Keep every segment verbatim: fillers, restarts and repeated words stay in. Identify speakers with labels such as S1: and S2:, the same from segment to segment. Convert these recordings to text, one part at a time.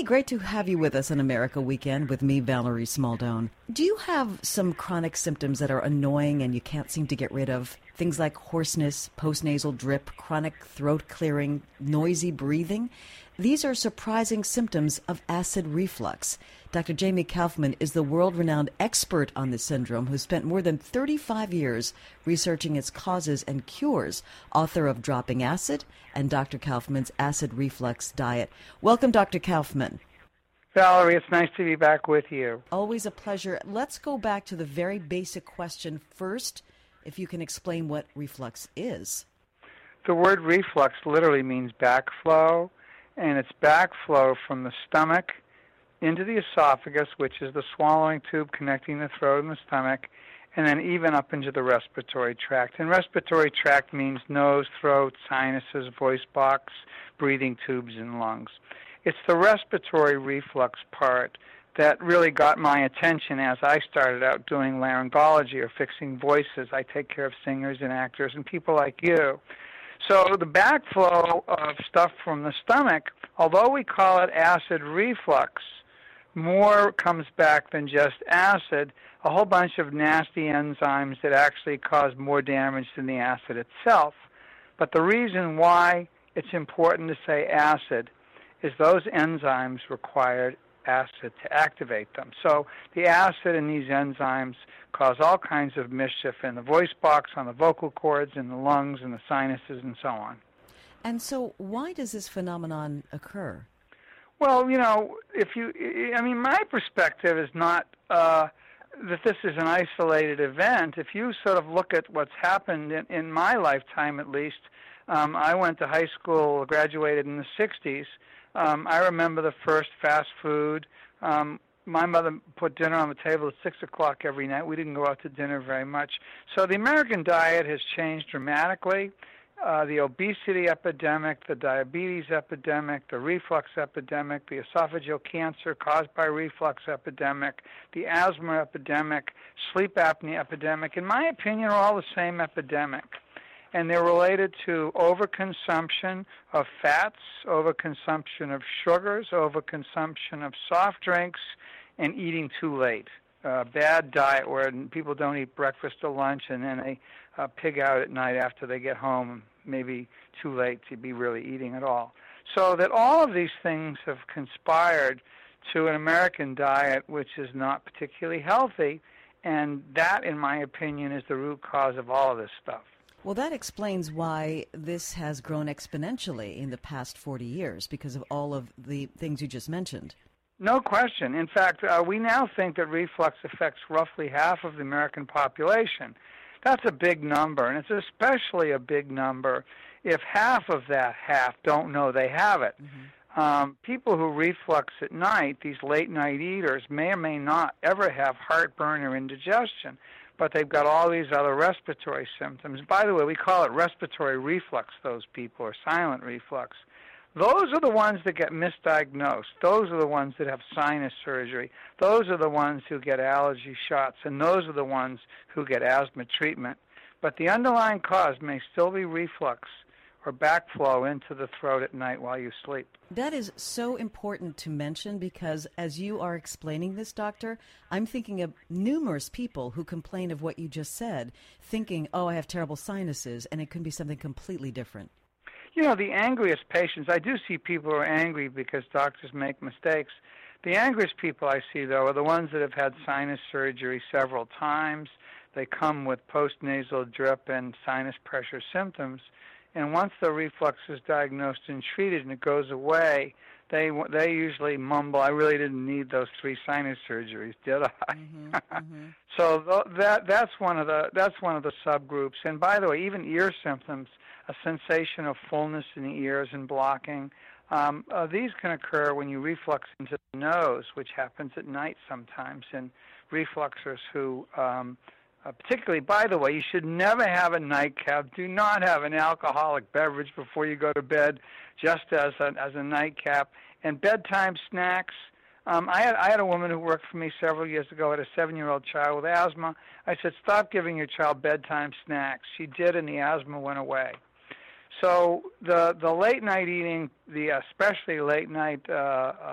S1: Hey, great to have you with us on America Weekend with me, Valerie Smaldone. Do you have some chronic symptoms that are annoying and you can't seem to get rid of? Things like hoarseness, postnasal drip, chronic throat clearing, noisy breathing? These are surprising symptoms of acid reflux. Doctor Jamie Kaufman is the world-renowned expert on this syndrome who spent more than thirty-five years researching its causes and cures, author of Dropping Acid and Doctor Kaufman's Acid Reflux Diet. Welcome, Doctor Kaufman.
S2: Valerie, it's nice to be back with you.
S1: Always a pleasure. Let's go back to the very basic question first, if you can explain what reflux is.
S2: The word reflux literally means backflow, and it's backflow from the stomach into the esophagus, which is the swallowing tube connecting the throat and the stomach, and then even up into the respiratory tract. And respiratory tract means nose, throat, sinuses, voice box, breathing tubes, and lungs. It's the respiratory reflux part that really got my attention as I started out doing laryngology or fixing voices. I take care of singers and actors and people like you. So the backflow of stuff from the stomach, although we call it acid reflux, more comes back than just acid, a whole bunch of nasty enzymes that actually cause more damage than the acid itself. But the reason why it's important to say acid is those enzymes required acid to activate them. So the acid in these enzymes cause all kinds of mischief in the voice box, on the vocal cords, in the lungs, and the sinuses, and so on.
S1: And so why does this phenomenon occur?
S2: Well, you know, if you, I mean, my perspective is not uh, that this is an isolated event. If you sort of look at what's happened in, in my lifetime, at least, um, I went to high school, graduated in the sixties. Um, I remember the first fast food. Um, my mother put dinner on the table at six o'clock every night. We didn't go out to dinner very much. So the American diet has changed dramatically. Uh, the obesity epidemic, the diabetes epidemic, the reflux epidemic, the esophageal cancer caused by reflux epidemic, the asthma epidemic, sleep apnea epidemic, in my opinion, are all the same epidemic. And they're related to overconsumption of fats, overconsumption of sugars, overconsumption of soft drinks, and eating too late. Uh, bad diet where people don't eat breakfast or lunch and then they uh, pig out at night after they get home, maybe too late to be really eating at all. So that all of these things have conspired to an American diet which is not particularly healthy, and that, in my opinion, is the root cause of all of this stuff.
S1: Well, that explains why this has grown exponentially in the past forty years, because of all of the things you just mentioned.
S2: No question. In fact, uh, we now think that reflux affects roughly half of the American population. That's a big number, and it's especially a big number if half of that half don't know they have it. Mm-hmm. Um, people who reflux at night, these late-night eaters, may or may not ever have heartburn or indigestion, but they've got all these other respiratory symptoms. By the way, we call it respiratory reflux, those people, or silent reflux. Those are the ones that get misdiagnosed. Those are the ones that have sinus surgery. Those are the ones who get allergy shots, and those are the ones who get asthma treatment. But the underlying cause may still be reflux or backflow into the throat at night while you sleep.
S1: That is so important to mention because as you are explaining this, doctor, I'm thinking of numerous people who complain of what you just said, thinking, oh, I have terrible sinuses, and it could be something completely different.
S2: You know, the angriest patients, I do see people who are angry because doctors make mistakes. The angriest people I see, though, are the ones that have had sinus surgery several times. They come with postnasal drip and sinus pressure symptoms. And once the reflux is diagnosed and treated and it goes away, they they usually mumble, I really didn't need those three sinus surgeries, did I?
S1: Mm-hmm, mm-hmm.
S2: So th- that that's one of the that's one of the subgroups. And by the way, even ear symptoms, a sensation of fullness in the ears and blocking, um, uh, these can occur when you reflux into the nose, which happens at night sometimes in refluxers who um, Uh, particularly, by the way, you should never have a nightcap. Do not have an alcoholic beverage before you go to bed, just as a, as a nightcap. And bedtime snacks. Um, I had I had a woman who worked for me several years ago, had a seven-year-old child with asthma. I said, stop giving your child bedtime snacks. She did, and the asthma went away. So the the late night eating, the especially late night uh, uh,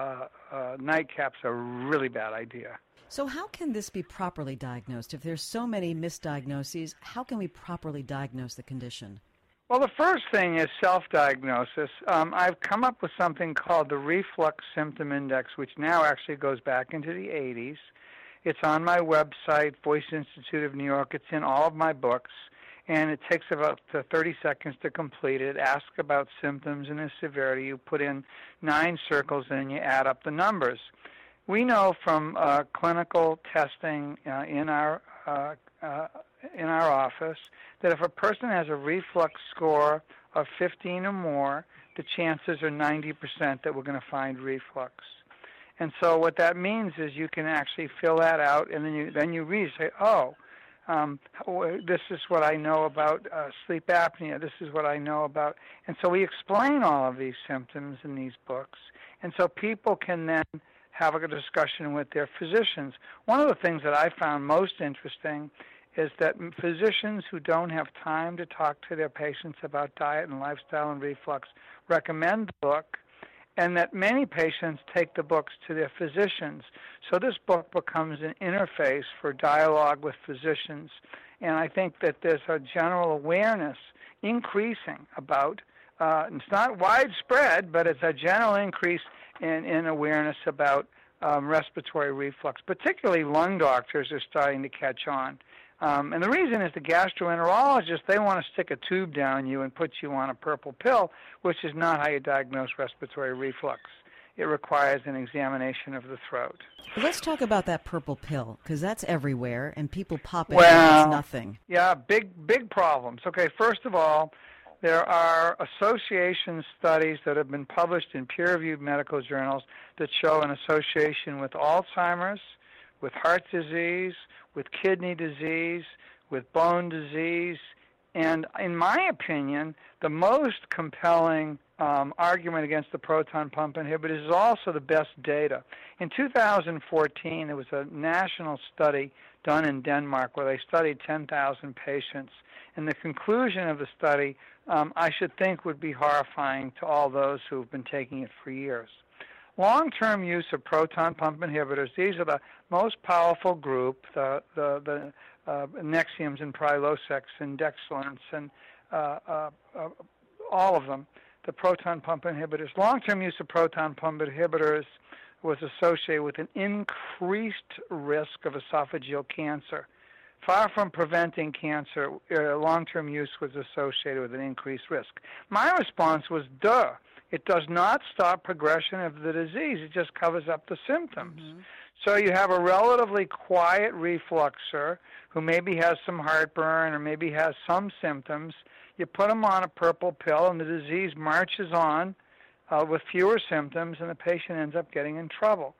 S2: uh, nightcaps are a really bad idea.
S1: So how can this be properly diagnosed? If there's so many misdiagnoses, how can we properly diagnose the condition?
S2: Well, the first thing is self-diagnosis. Um, I've come up with something called the Reflux Symptom Index, which now actually goes back into the eighties. It's on my website, Voice Institute of New York. It's in all of my books, and it takes about thirty seconds to complete it. Ask about symptoms and their severity. You put in nine circles, and you add up the numbers. We know from uh, clinical testing uh, in our uh, uh, in our office that if a person has a reflux score of fifteen or more, the chances are ninety percent that we're going to find reflux. And so what that means is you can actually fill that out, and then you then you read, say, oh, um, this is what I know about uh, sleep apnea. This is what I know about. And so we explain all of these symptoms in these books. And so people can then have a discussion with their physicians. One of the things that I found most interesting is that physicians who don't have time to talk to their patients about diet and lifestyle and reflux recommend the book, and that many patients take the books to their physicians. So this book becomes an interface for dialogue with physicians. And I think that there's a general awareness increasing about, uh, it's not widespread, but it's a general increase in, in awareness about um, respiratory reflux. Particularly lung doctors are starting to catch on. Um, and the reason is the gastroenterologist, they want to stick a tube down you and put you on a purple pill, which is not how you diagnose respiratory reflux. It requires an examination of the throat.
S1: Well, let's talk about that purple pill, because that's everywhere, and people pop it
S2: well,
S1: and it's nothing.
S2: Yeah, big, big problems. Okay, first of all, there are association studies that have been published in peer-reviewed medical journals that show an association with Alzheimer's, with heart disease, with kidney disease, with bone disease, and in my opinion, the most compelling um, argument against the proton pump inhibitors is also the best data. In two thousand fourteen, there was a national study done in Denmark where they studied ten thousand patients, and the conclusion of the study, um, I should think, would be horrifying to all those who have been taking it for years. Long-term use of proton pump inhibitors, these are the most powerful group, the, the, the uh, Nexiums and Prilosec and Dexilants and uh, uh, uh, all of them, the proton pump inhibitors. Long-term use of proton pump inhibitors was associated with an increased risk of esophageal cancer. Far from preventing cancer, uh, long-term use was associated with an increased risk. My response was, duh. It does not stop progression of the disease. It just covers up the symptoms. Mm-hmm. So you have a relatively quiet refluxer who maybe has some heartburn or maybe has some symptoms. You put them on a purple pill, and the disease marches on uh, with fewer symptoms, and the patient ends up getting in trouble.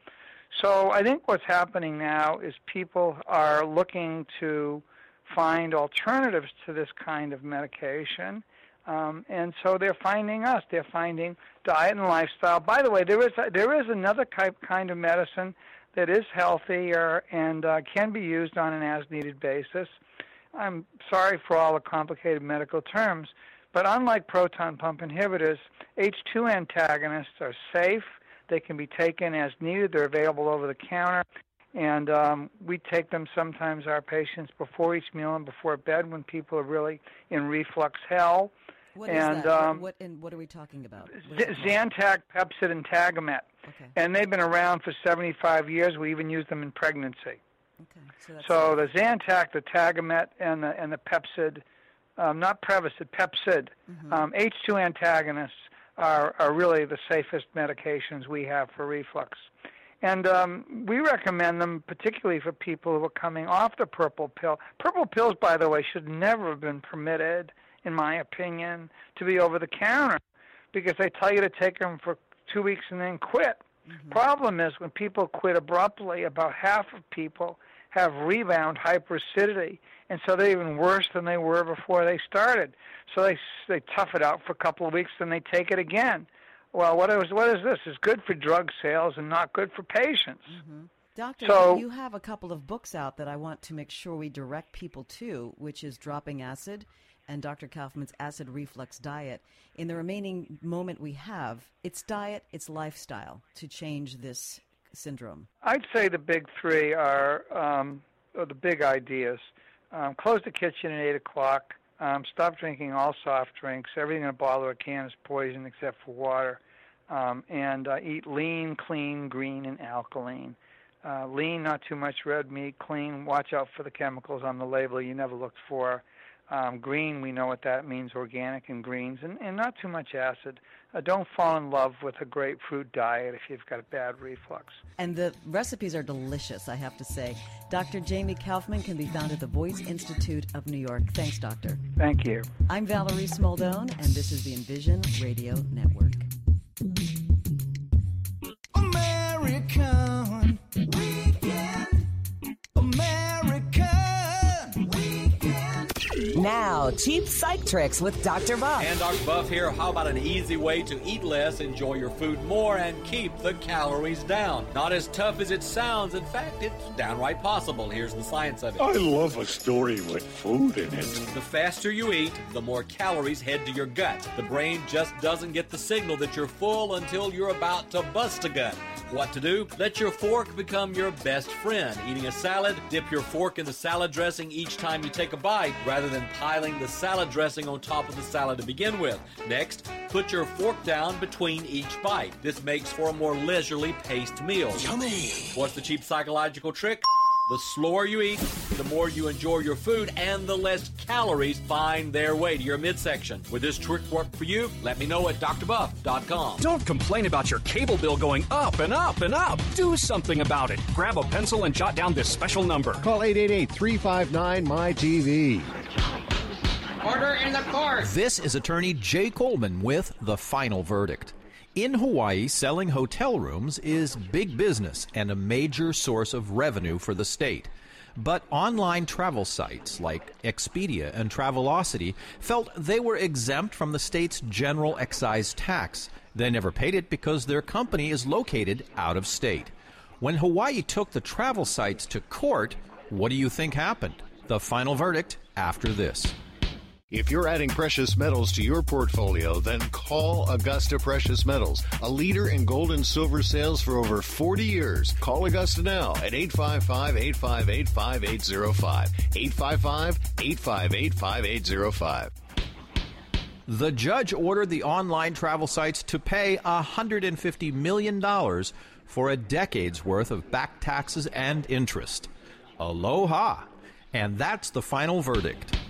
S2: So I think what's happening now is people are looking to find alternatives to this kind of medication. Um, and so they're finding us. They're finding diet and lifestyle. By the way, there is a, there is another type, kind of medicine that is healthier and uh, can be used on an as-needed basis. I'm sorry for all the complicated medical terms, but unlike proton pump inhibitors, H two antagonists are safe. They can be taken as needed. They're available over the counter. And um, we take them sometimes, our patients, before each meal and before bed when people are really in reflux hell.
S1: What
S2: and,
S1: is that?
S2: Um,
S1: what, and what are we talking about?
S2: Z- Zantac, Pepcid, and Tagamet.
S1: Okay.
S2: And they've been around for seventy-five years. We even use them in pregnancy.
S1: Okay. So, that's
S2: so the Zantac, the Tagamet, and the, and the Pepcid, um, not Prevacid, Pepcid, mm-hmm. um, H two antagonists are, are really the safest medications we have for reflux. And um, we recommend them particularly for people who are coming off the purple pill. Purple pills, by the way, should never have been permitted, in my opinion, to be over the counter because they tell you to take them for two weeks and then quit. Mm-hmm. Problem is when people quit abruptly, about half of people have rebound hyperacidity, and so they're even worse than they were before they started. So they they tough it out for a couple of weeks, then they take it again. Well, what is what is this? It's good for drug sales and not good for patients.
S1: Mm-hmm. Doctor,
S2: so,
S1: you have a couple of books out that I want to make sure we direct people to, which is Dropping Acid and Doctor Kaufman's Acid Reflux Diet. In the remaining moment we have, it's diet, it's lifestyle to change this syndrome.
S2: I'd say the big three are, um, are the big ideas. Um, close the kitchen at eight o'clock. Um, stop drinking all soft drinks. Everything in a bottle or a can is poison except for water. Um, and uh, eat lean, clean, green, and alkaline. Uh, lean, not too much red meat. Clean, watch out for the chemicals on the label you never looked for. Um, green, we know what that means, organic and greens, and, and not too much acid. Uh, don't fall in love with a grapefruit diet if you've got a bad reflux.
S1: And the recipes are delicious, I have to say. Doctor Jamie Kaufman can be found at the Voice Institute of New York. Thanks, Doctor.
S2: Thank you.
S1: I'm Valerie Smaldone, and this is the Envision Radio Network.
S3: American Weekend. American Weekend.
S4: Now, cheap psych tricks with Doctor Buff.
S5: And Doctor Buff here. How about an easy way to eat less, enjoy your food more, and keep the calories down? Not as tough as it sounds. In fact, it's downright possible. Here's the science of it.
S6: I love a story with food in it.
S5: The faster you eat, the more calories head to your gut. The brain just doesn't get the signal that you're full until you're about to bust a gut. What to do? Let your fork become your best friend. Eating a salad, dip your fork in the salad dressing each time you take a bite, rather than piling the salad dressing on top of the salad to begin with. Next, put your fork down between each bite. This makes for a more leisurely paced meal.
S3: Yummy.
S5: What's the cheap psychological trick? The slower you eat, the more you enjoy your food, and the less calories find their way to your midsection. Would this trick work for you? Let me know at D R buff dot com.
S7: Don't complain about your cable bill going up and up and up. Do something about it. Grab a pencil and jot down this special number.
S8: Call eight eight eight, three five nine, M Y T V.
S9: Order in the court.
S10: This is attorney Jay Coleman with The Final Verdict. In Hawaii, selling hotel rooms is big business and a major source of revenue for the state. But online travel sites like Expedia and Travelocity felt they were exempt from the state's general excise tax. They never paid it because their company is located out of state. When Hawaii took the travel sites to court, what do you think happened? The Final Verdict after this.
S8: If you're adding precious metals to your portfolio, then call Augusta Precious Metals, a leader in gold and silver sales for over forty years. Call Augusta now at eight five five, eight five eight, five eight zero five, eight five five, eight five eight, five eight zero five.
S10: The judge ordered the online travel sites to pay one hundred fifty million dollars for a decade's worth of back taxes and interest. Aloha! And that's the final verdict.